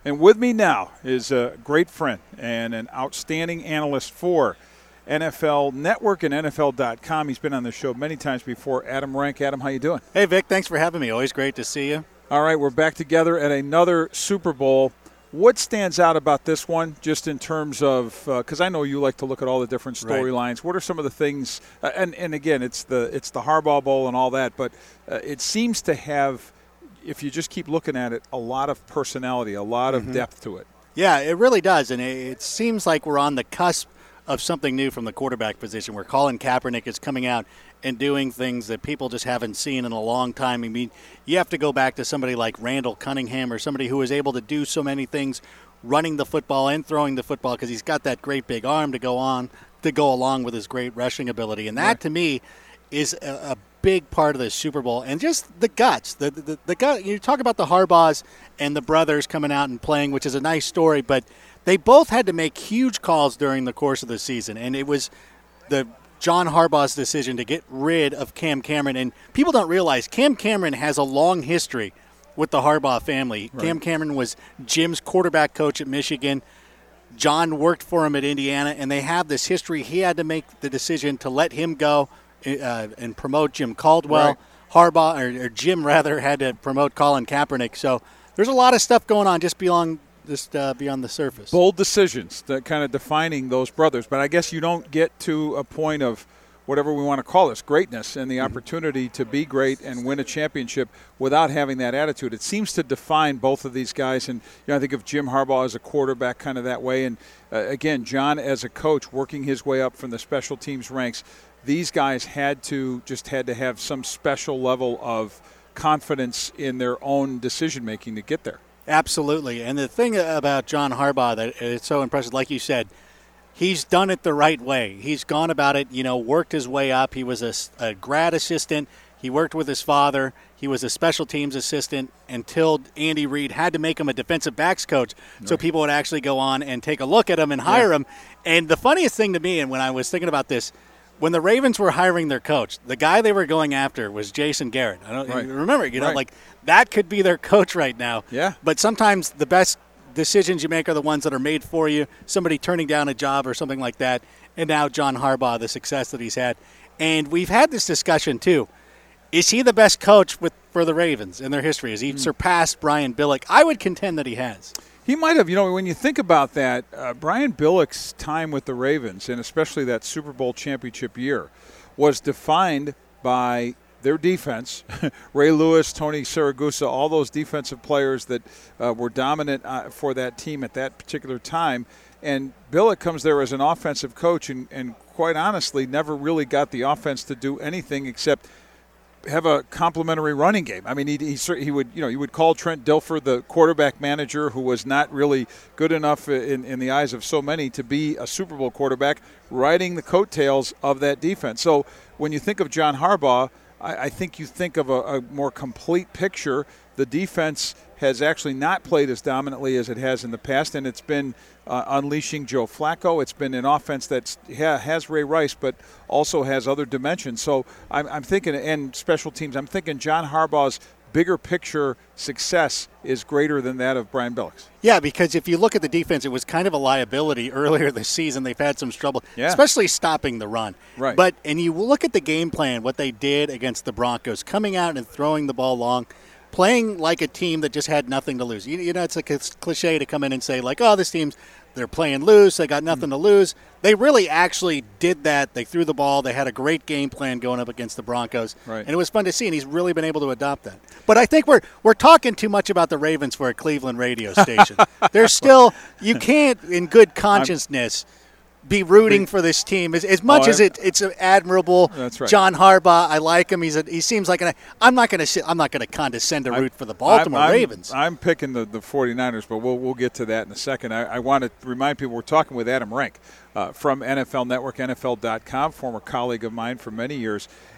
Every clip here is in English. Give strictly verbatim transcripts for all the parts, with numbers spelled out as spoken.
And with me now is a great friend and an outstanding analyst for N F L Network and N F L dot com. He's been on the show many times before. Adam Rank. Adam, how you doing? Hey, Vic. Thanks for having me. Always great to see you. All right, we're back together at another Super Bowl. What stands out about this one, just in terms of, because uh, I know you like to look at all the different storylines. Right. What are some of the things? Uh, and and again, it's the it's the Harbaugh Bowl and all that, but uh, it seems to have, if you just keep looking at it, a lot of personality, a lot of mm-hmm. depth to it. Yeah, it really does, and it, it seems like we're on the cusp of something new from the quarterback position, where Colin Kaepernick is coming out and doing things that people just haven't seen in a long time. I mean, you have to go back to somebody like Randall Cunningham or somebody who was able to do so many things running the football and throwing the football because he's got that great big arm to go on to go along with his great rushing ability. And that, yeah. to me, is a, a big part of the Super Bowl. And just the guts. The, the, the gut. You talk about the Harbaughs and the brothers coming out and playing, which is a nice story, but they both had to make huge calls during the course of the season. And it was the John Harbaugh's decision to get rid of Cam Cameron. And people don't realize Cam Cameron has a long history with the Harbaugh family. Right. Cam Cameron was Jim's quarterback coach at Michigan. John worked for him at Indiana, and they have this history. He had to make the decision to let him go uh, and promote Jim Caldwell. Right. Harbaugh, or, or Jim rather, had to promote Colin Kaepernick. So there's a lot of stuff going on just beyond just uh, beyond the surface. Bold decisions that kind of defining those brothers. But I guess you don't get to a point of whatever we want to call this, greatness and the mm-hmm. opportunity to be great and win a championship without having that attitude. It seems to define both of these guys. And you know, I think of Jim Harbaugh as a quarterback kind of that way. And uh, again, John as a coach working his way up from the special teams ranks. These guys had to just had to have some special level of confidence in their own decision-making to get there. Absolutely. And the thing about John Harbaugh that is so impressive, like you said, he's done it the right way. He's gone about it, you know, worked his way up. He was a, a grad assistant. He worked with his father. He was a special teams assistant until Andy Reid had to make him a defensive backs coach right. so people would actually go on and take a look at him and hire yeah. him. And the funniest thing to me, and when I was thinking about this, when the Ravens were hiring their coach, the guy they were going after was Jason Garrett. I don't right. remember, you know, right. like that could be their coach right now. Yeah. But sometimes the best decisions you make are the ones that are made for you, somebody turning down a job or something like that. And now John Harbaugh, the success that he's had. And we've had this discussion too. Is he the best coach with for the Ravens in their history? Has he mm. surpassed Brian Billick? I would contend that he has. He might have. You know, when you think about that, uh, Brian Billick's time with the Ravens, and especially that Super Bowl championship year, was defined by their defense. Ray Lewis, Tony Siragusa, all those defensive players that uh, were dominant uh, for that team at that particular time. And Billick comes there as an offensive coach and, and quite honestly never really got the offense to do anything except have a complimentary running game. I mean, he, he he would you know he would call Trent Dilfer the quarterback manager who was not really good enough in, in the eyes of so many to be a Super Bowl quarterback, riding the coattails of that defense. So when you think of John Harbaugh, I, I think you think of a, a more complete picture. The defense has actually not played as dominantly as it has in the past, and it's been uh, unleashing Joe Flacco. It's been an offense that ha- has Ray Rice, but also has other dimensions. So I'm, I'm thinking, and special teams, I'm thinking John Harbaugh's bigger picture success is greater than that of Brian Billick's. Yeah, because if you look at the defense, it was kind of a liability earlier this season. They've had some trouble, yeah. especially stopping the run. Right. But and you look at the game plan, what they did against the Broncos, coming out and throwing the ball long, playing like a team that just had nothing to lose. You, you know, it's like a cliche to come in and say, like, oh, this team's, they're playing loose, they got nothing mm-hmm. to lose. They really actually did that. They threw the ball. They had a great game plan going up against the Broncos. Right. And it was fun to see, and he's really been able to adopt that. But I think we're we're talking too much about the Ravens for a Cleveland radio station. There's still, you can't, in good consciousness, I'm, be rooting for this team as, as much oh, as it, it's an admirable. That's right. John Harbaugh, I like him. He's a, he seems like an. I'm not going to I'm not going to condescend to root I, for the Baltimore I'm, I'm, Ravens. I'm picking the, the 49ers, but we'll we'll get to that in a second. I, I want to remind people we're talking with Adam Rank uh, from N F L Network, N F L dot com, former colleague of mine for many years.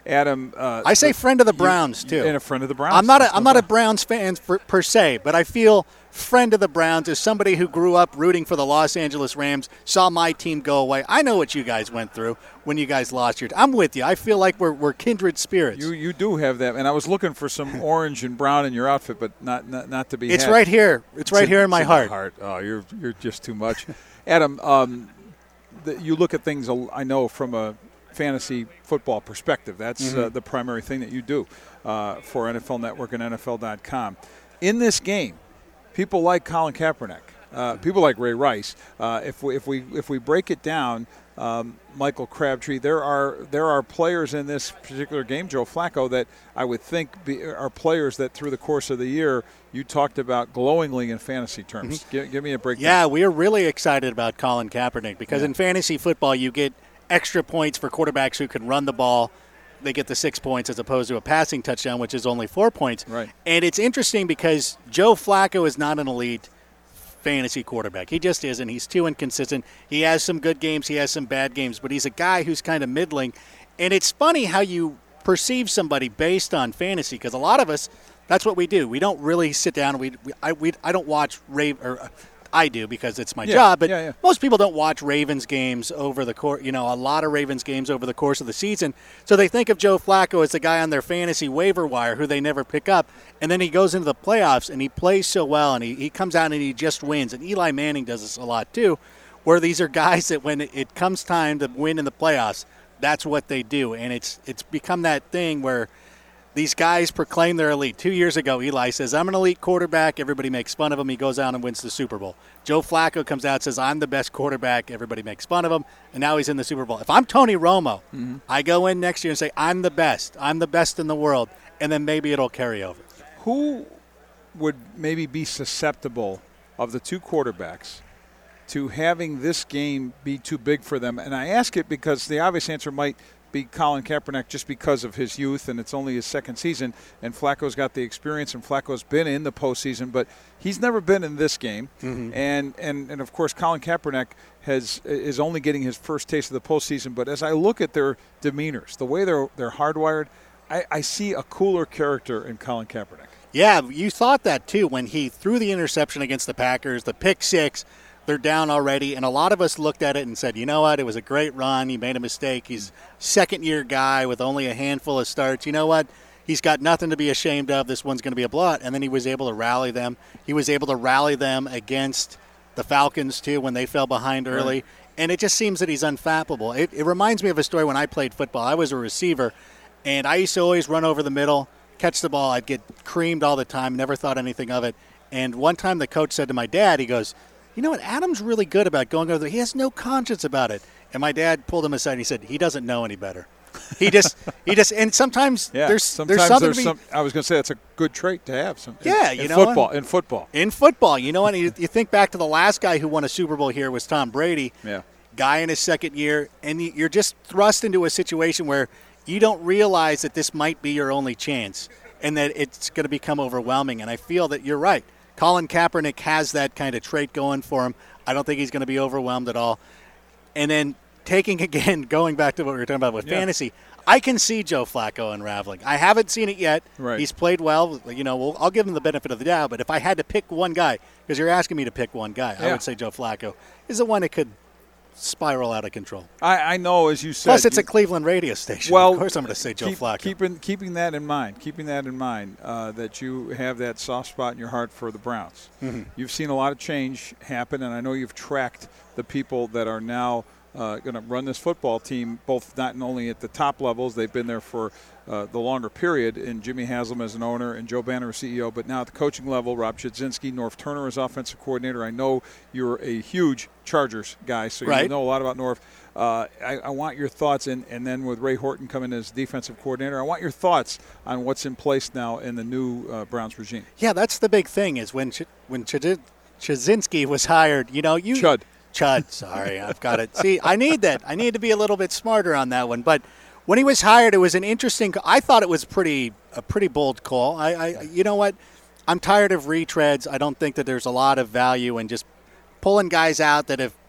Adam, uh, I say the, friend of the Browns, you, too. And a friend of the Browns. I'm not a, I'm not a Browns fan per, per se, but I feel friend of the Browns is somebody who grew up rooting for the Los Angeles Rams, saw my team go away. I know what you guys went through when you guys lost your – I'm with you. I feel like we're we're kindred spirits. You you do have that. And I was looking for some orange and brown in your outfit, but not not, not to be It's had. right here. It's, it's right in, here in my in heart. heart. Oh, you're, you're just too much. Adam, um, the, you look at things, I know, from a fantasy football perspective. That's mm-hmm. uh, the primary thing that you do uh, for N F L Network and N F L dot com. In this game, people like Colin Kaepernick. Uh, people like Ray Rice. Uh, if we if we if we break it down, um, Michael Crabtree, there are there are players in this particular game, Joe Flacco, that I would think be, are players that through the course of the year you talked about glowingly in fantasy terms. Mm-hmm. Give, give me a breakdown. Yeah, we are really excited about Colin Kaepernick because yeah. in fantasy football you get extra points for quarterbacks who can run the ball. They get the six points as opposed to a passing touchdown, which is only four points. Right. And it's interesting because Joe Flacco is not an elite fantasy quarterback. He just isn't. He's too inconsistent. He has some good games. He has some bad games. But he's a guy who's kind of middling. And it's funny how you perceive somebody based on fantasy because a lot of us, that's what we do. We don't really sit down. We, we I we I don't watch Ray or I do because it's my yeah, job, but yeah, yeah. most people don't watch Ravens games over the course, you know, a lot of Ravens games over the course of the season. So they think of Joe Flacco as the guy on their fantasy waiver wire who they never pick up. And then he goes into the playoffs and he plays so well and he, he comes out and he just wins. And Eli Manning does this a lot too, where these are guys that when it comes time to win in the playoffs, that's what they do. And it's it's become that thing where these guys proclaim they're elite. Two years ago, Eli says, I'm an elite quarterback. Everybody makes fun of him. He goes out and wins the Super Bowl. Joe Flacco comes out and says, I'm the best quarterback. Everybody makes fun of him. And now he's in the Super Bowl. If I'm Tony Romo, mm-hmm. I go in next year and say, I'm the best. I'm the best in the world. And then maybe it'll carry over. Who would maybe be susceptible of the two quarterbacks to having this game be too big for them? And I ask it because the obvious answer might be Colin Kaepernick just because of his youth, and it's only his second season, and Flacco's got the experience, and Flacco's been in the postseason, but he's never been in this game. Mm-hmm. And, and and of course, Colin Kaepernick has is only getting his first taste of the postseason. But as I look at their demeanors, the way they're they're hardwired, I, I see a cooler character in Colin Kaepernick. Yeah, you thought that too when he threw the interception against the Packers, the pick six. They're down already, and a lot of us looked at it and said, you know what, it was a great run. He made a mistake. He's a second-year guy with only a handful of starts. You know what? He's got nothing to be ashamed of. This one's going to be a blowout. And then he was able to rally them. He was able to rally them against the Falcons, too, when they fell behind early. Right. And it just seems that he's unfappable. It, it reminds me of a story when I played football. I was a receiver, and I used to always run over the middle, catch the ball. I'd get creamed all the time, never thought anything of it. And one time the coach said to my dad, he goes, you know what, Adam's really good about going over there. He has no conscience about it. And my dad pulled him aside and he said, he doesn't know any better. He just, he just, and sometimes yeah, there's, sometimes there's something there's to be, some, I was going to say that's a good trait to have. Some, yeah, in, you in know. Football, what? in football. In football. You know what, you, you think back to the last guy who won a Super Bowl here was Tom Brady. Yeah. Guy in his second year, and you're just thrust into a situation where you don't realize that this might be your only chance and that it's going to become overwhelming. And I feel that you're right. Colin Kaepernick has that kind of trait going for him. I don't think he's going to be overwhelmed at all. And then taking, again, going back to what we were talking about with yeah. fantasy, I can see Joe Flacco unraveling. I haven't seen it yet. Right. He's played well. You know, we'll, I'll give him the benefit of the doubt. But if I had to pick one guy, because you're asking me to pick one guy, yeah. I would say Joe Flacco is the one that could spiral out of control. I, I know, as you said. Plus, it's you, a Cleveland radio station. Well, of course I'm going to say Joe keep, Flacco. Keeping, keeping that in mind, keeping that in mind, uh, that you have that soft spot in your heart for the Browns. Mm-hmm. You've seen a lot of change happen, and I know you've tracked the people that are now uh, going to run this football team, both not only at the top levels, they've been there for uh, the longer period, and Jimmy Haslam as an owner and Joe Banner as C E O, but now at the coaching level, Rob Chudzinski, Norv Turner as offensive coordinator. I know you're a huge Chargers guy, so right. you know a lot about Norv. Uh, I, I want your thoughts, and, and then with Ray Horton coming as defensive coordinator, I want your thoughts on what's in place now in the new uh, Browns regime. Yeah, that's the big thing is when Ch- when Ch- Chudzinski was hired, you know, you Chud. Chud, sorry, I've got it. See, I need that. I need to be a little bit smarter on that one. But when he was hired, it was an interesting. I thought it was pretty a pretty bold call. I, I, you know what? I'm tired of retreads. I don't think that there's a lot of value in just pulling guys out that have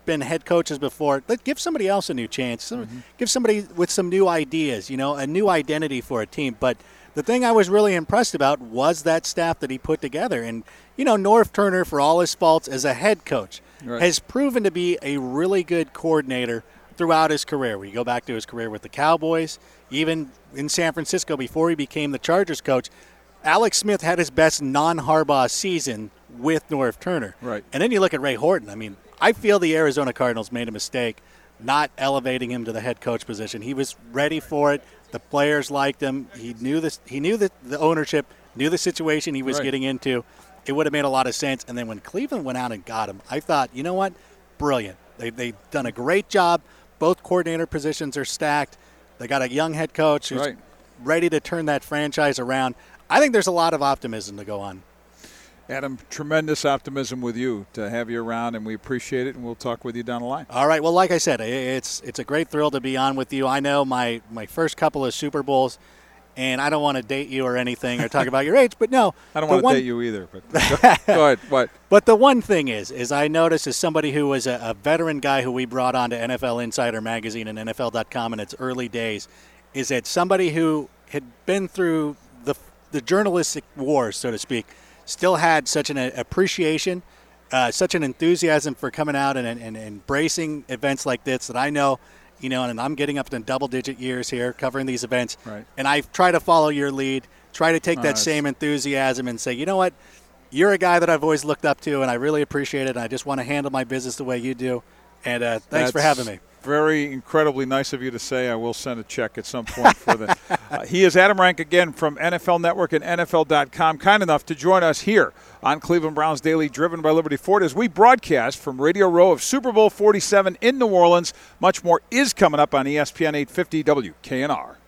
been head coaches before. Let give somebody else a new chance. Mm-hmm. Give somebody with some new ideas, you know, a new identity for a team. But the thing I was really impressed about was that staff that he put together. And, you know, Norv Turner, for all his faults as a head coach, right. has proven to be a really good coordinator throughout his career. We go back to his career with the Cowboys, even in San Francisco before he became the Chargers coach. Alex Smith had his best non-Harbaugh season with Norv Turner. Right. And then you look at Ray Horton. I mean, I feel the Arizona Cardinals made a mistake not elevating him to the head coach position. He was ready for it. The players liked him. He knew this. He knew that the ownership knew the situation he was right. getting into. It would have made a lot of sense. And then when Cleveland went out and got him, I thought, you know what? Brilliant. They, they've done a great job. Both coordinator positions are stacked. They got a young head coach who's right. ready to turn that franchise around. I think there's a lot of optimism to go on. Adam, tremendous optimism with you to have you around, and we appreciate it, and we'll talk with you down the line. All right. Well, like I said, it's it's a great thrill to be on with you. I know my, my first couple of Super Bowls, and I don't want to date you or anything or talk about your age, but no. I don't want to one, date you either. But go, go ahead. What? But the one thing is, is I noticed as somebody who was a, a veteran guy who we brought on to N F L Insider Magazine and N F L dot com in its early days, is that somebody who had been through the the journalistic wars, so to speak, still had such an appreciation, uh, such an enthusiasm for coming out and, and, and embracing events like this that I know, you know, and I'm getting up to double-digit years here covering these events. Right. And I try to follow your lead, try to take oh, that nice. same enthusiasm and say, you know what, you're a guy that I've always looked up to, and I really appreciate it, and I just want to handle my business the way you do. And uh, thanks That's for having me. Very incredibly nice of you to say. I will send a check at some point for that. Uh, he is Adam Rank again from N F L Network and N F L dot com, kind enough to join us here on Cleveland Browns Daily, driven by Liberty Ford, as we broadcast from Radio Row of Super Bowl forty-seven in New Orleans. Much more is coming up on E S P N eight fifty W K N R.